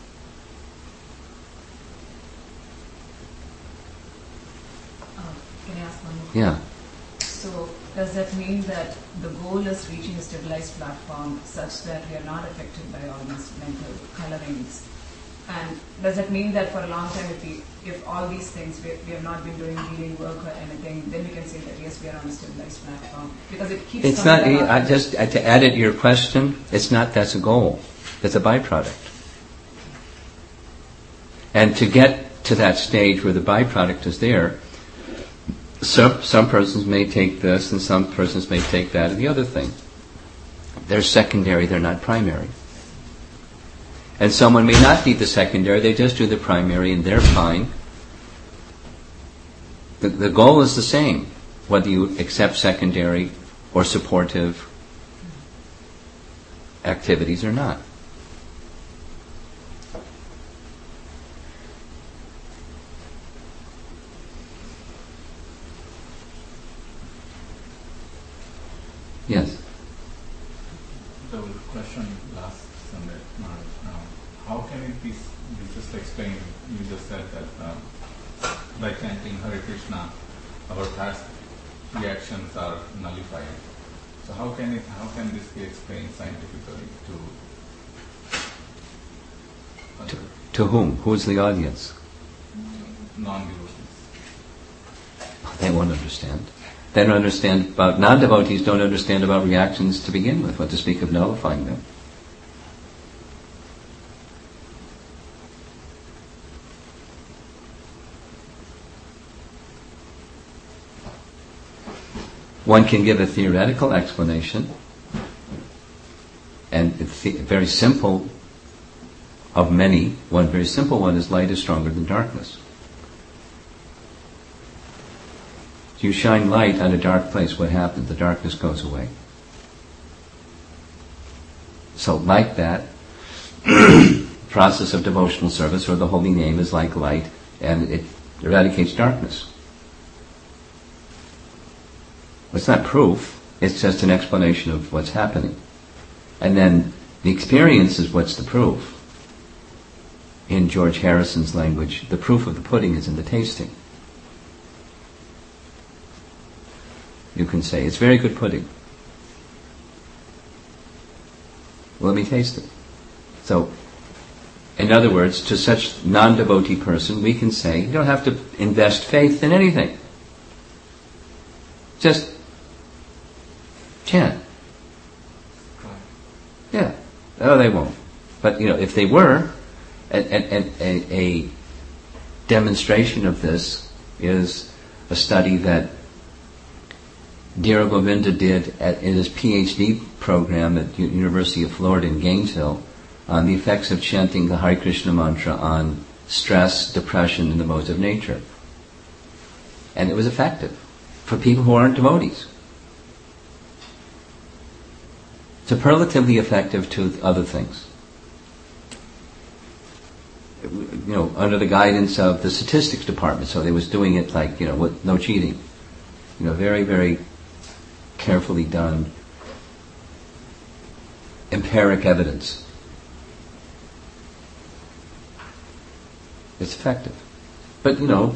Can I ask one more? Yeah. So does that mean that the goal is reaching a stabilized platform such that we are not affected by all these mental colorings? And does that mean that for a long time, if all these things, we have not been doing healing work or anything, then we can say that yes, we are on a stabilized platform? Because it keeps It's coming not, about. to add it to your question, that's a goal. It's a byproduct. And to to that stage where the byproduct is there, some persons may take this and some persons may take that and the other thing. They're secondary, they're not primary. And someone may not need the secondary, they just do the primary and they're fine. The goal is the same, whether you accept secondary or supportive activities or not. Yes. The question last Sunday, how can it be just explained? You just said that by chanting Hare Krishna, our past reactions are nullified. So how can this be explained scientifically to whom? Who's the audience? Non-devotees? They won't understand. They don't understand about, non-devotees don't understand about reactions to begin with, what to speak of nullifying them. One can give a theoretical explanation, and it's very simple of many. One very simple one is light is stronger than darkness. You shine light on a dark place, what happens? The darkness goes away. So like that, process of devotional service or the holy name is like light, and it eradicates darkness. It's not proof, it's just an explanation of what's happening. And then the experience is what's the proof. In George Harrison's language, the proof of the pudding is in the tasting. You can say, it's very good pudding. Let me taste it. So, in other words, to such non-devotee person, we can say, you don't have to invest faith in anything. Just chant. Yeah. Oh, they won't. But, if they were, a demonstration of this is a study that Dhira Govinda did in his PhD program at the University of Florida in Gainesville on the effects of chanting the Hare Krishna mantra on stress, depression, and the modes of nature. And it was effective for people who aren't devotees. Superlatively effective to other things. Under the guidance of the statistics department, so they was doing it like, with no cheating. Very, very carefully done empiric evidence. It's effective. But,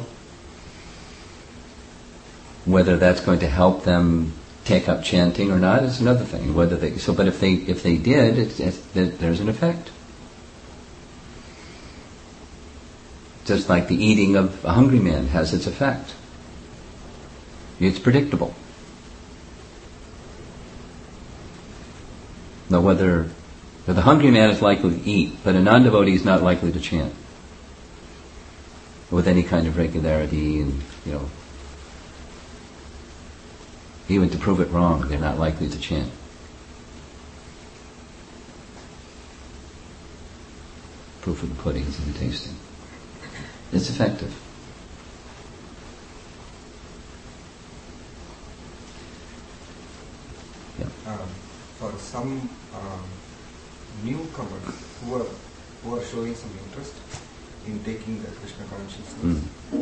whether that's going to help them take up chanting or not is another thing. But if they did, there's an effect. Just like the eating of a hungry man has its effect. It's predictable. Now whether the hungry man is likely to eat, but a non-devotee is not likely to chant with any kind of regularity, and even to prove it wrong, they're not likely to chant. Proof of the pudding is in the tasting. It's effective. Yeah. For some newcomers who are showing some interest in taking the Krishna consciousness,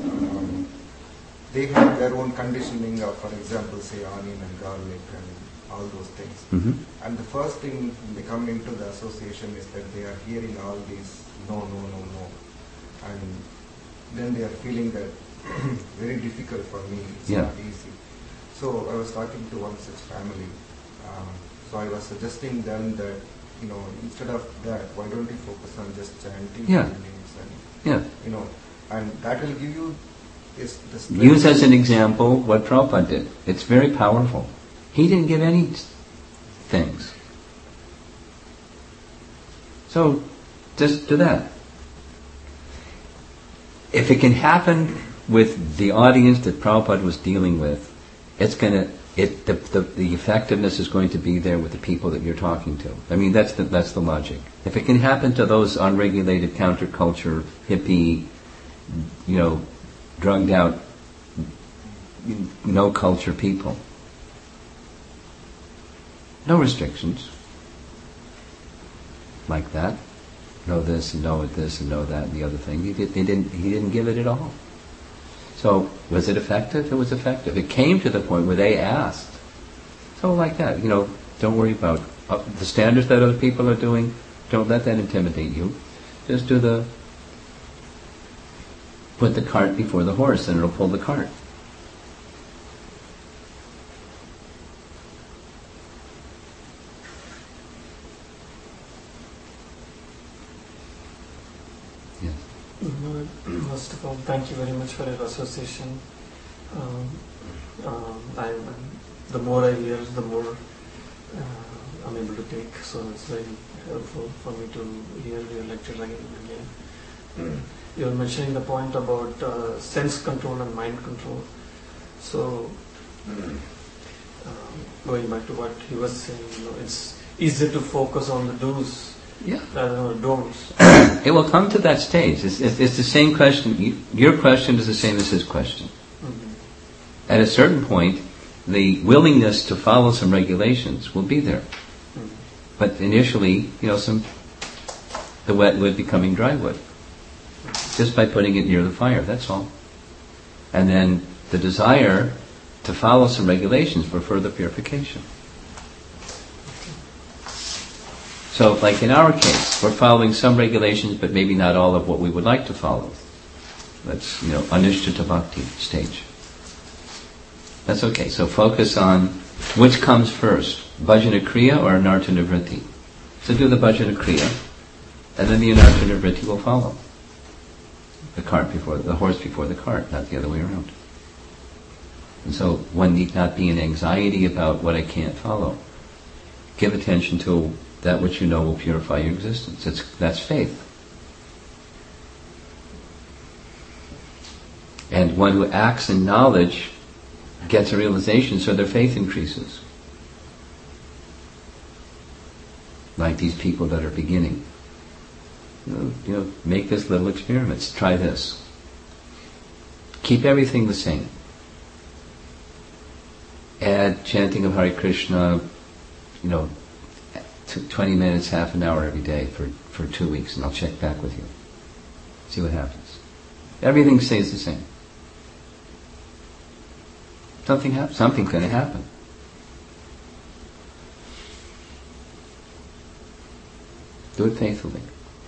they have their own conditioning of, for example, say onion and garlic and all those things. Mm-hmm. And the first thing when they come into the association is that they are hearing all these no, no, no, no. And then they are feeling that very difficult for me, it's not easy. So I was talking to one such family. So I was suggesting them that, instead of that, why don't you focus on just chanting names and that will give you the strength. Use as an example what Prabhupada did. It's very powerful. He didn't give any things. So just do that. if it can happen with the audience that Prabhupada was dealing with, the effectiveness is going to be there with the people that you're talking to. I mean, that's the logic. If it can happen to those unregulated counterculture, hippie, drugged out, no culture people, no restrictions like that. Know this and know this and know that and the other thing. He didn't give it at all. So was it effective? It was effective. It came to the point where they asked. So like that, don't worry about the standards that other people are doing. Don't let that intimidate you. Just put the cart before the horse and it'll pull the cart. First of all, thank you very much for your association. The more I hear, the more I'm able to take. So it's very helpful for me to hear your lecture again and again. You were mentioning the point about sense control and mind control. So going back to what he was saying, it's easy to focus on the do's. Yeah. Don't. It will come to that stage. It's the same question. Your question is the same as his question. Mm-hmm. At a certain point, the willingness to follow some regulations will be there. Mm-hmm. But initially, the wet wood becoming dry wood. Just by putting it near the fire, that's all. And then the desire to follow some regulations for further purification. So, like in our case, we're following some regulations, but maybe not all of what we would like to follow. That's, Anushtita Bhakti stage. That's okay. So focus on which comes first, Bhajana Kriya or Anartha Nivritti. So do the Bhajana Kriya, and then the Anartha Nivritti will follow. The horse before the cart, not the other way around. And so one need not be in anxiety about what I can't follow. Give attention to that which you know will purify your existence. That's faith. And one who acts in knowledge gets a realization, so their faith increases. Like these people that are beginning. Make this little experiments. Try this. Keep everything the same. Add chanting of Hare Krishna, 20 minutes, half an hour every day for 2 weeks, and I'll check back with you. See what happens. Everything stays the same. Something's going to happen. Do it faithfully.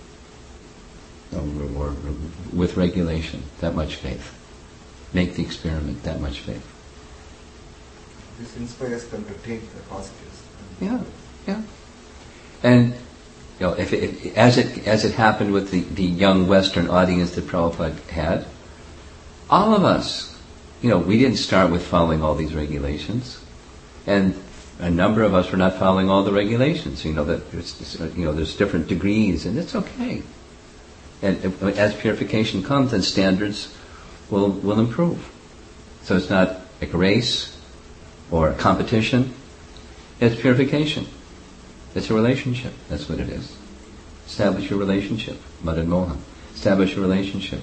Or with regulation, that much faith. Make the experiment, that much faith. This inspires them to take the positives. Yeah. And as it happened with the young Western audience that Prabhupada had, all of us, we didn't start with following all these regulations, and a number of us were not following all the regulations. There's different degrees, and it's okay. And as purification comes, then standards will improve. So it's not like a race or a competition. It's purification. It's a relationship. That's what it is. Establish your relationship. Madan Mohan. Establish your relationship.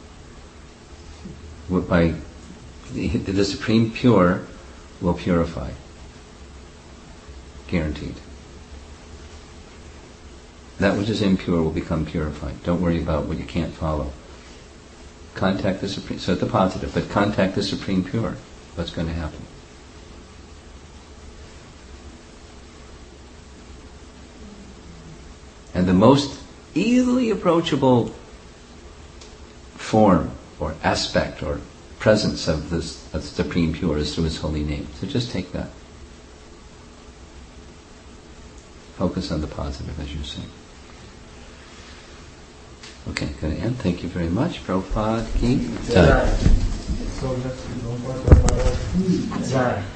By the Supreme Pure will purify. Guaranteed. That which is impure will become purified. Don't worry about what you can't follow. Contact the Supreme... So it's the positive, but contact the Supreme Pure. What's going to happen? And the most easily approachable form or aspect or presence of the Supreme Pure is through His holy name. So just take that. Focus on the positive, as you say. Okay, going to end. Thank you very much. Prabhupada ki Jai. So let's go for the